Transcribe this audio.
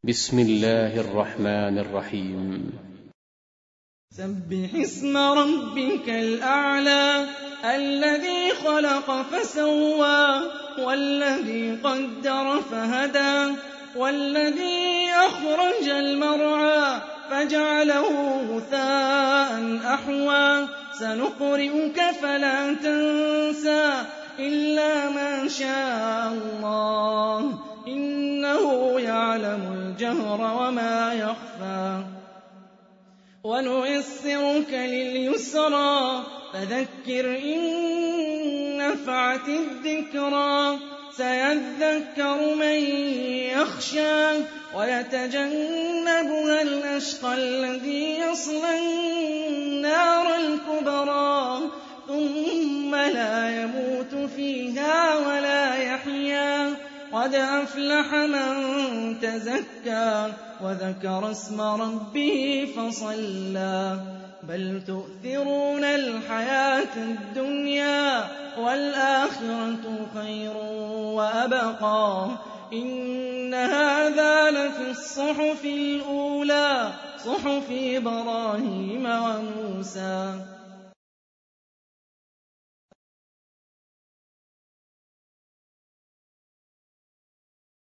بسم الله الرحمن الرحيم. سبح اسم ربك الأعلى الذي خلق فسوى والذي قدر فهدى والذي أخرج المرعى فجعله غثاء أحوى سنقرئك فلا تنسى إلا ما شاء الله إنه يعلم الجهر وما يخفى ونيسرك لليسرى فذكر إن نفعت الذكرى سيذكر من يخشى ويتجنبها الأشقى الذي يصلى النار الكبرى ثم لا يموت فيها ولا يحيا قد أفلح من تزكى وذكر اسم ربه فصلى بل تؤثرون الحياة الدنيا والآخرة خير وأبقى إن هذا لفي الصحف الأولى صحف إبراهيم وموسى